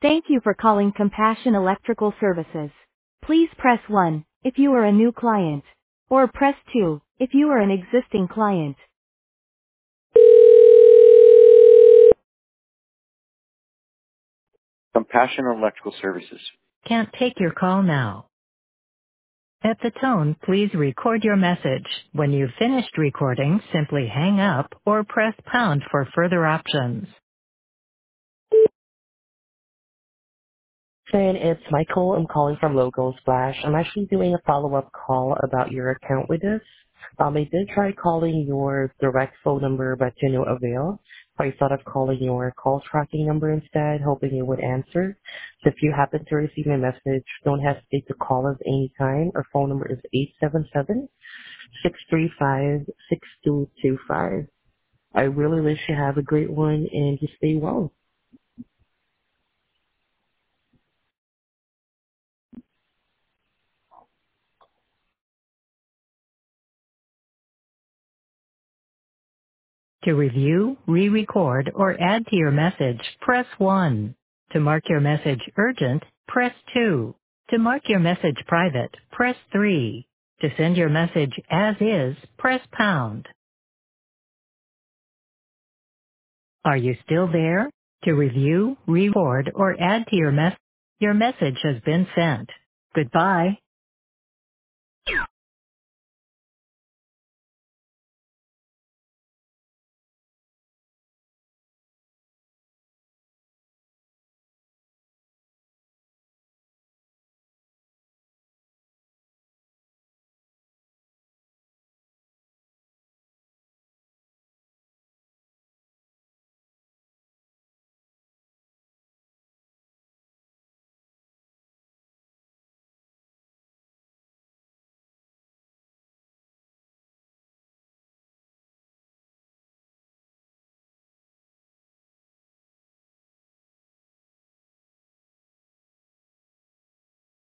Thank you for calling Compassion Electrical Services. Please press 1 if you are a new client, or press 2 if you are an existing client. Compassion Electrical Services. Can't take your call now. At the tone, please record your message. When you've finished recording, simply hang up or press pound for further options. Saying it's Michael. I'm calling from Logo Splash. I'm actually doing a follow-up call about your account with us. I did try calling your direct phone number, but to no avail. I thought of calling your call tracking number instead, hoping you would answer. So if you happen to receive my message, don't hesitate to call us anytime. Our phone number is 877-635-6225. I really wish you have a great one and you stay well. To review, re-record, or add to your message, press 1. To mark your message urgent, press 2. To mark your message private, press 3. To send your message as is, press pound. Are you still there? To review, re-record, or add to your message has been sent. Goodbye.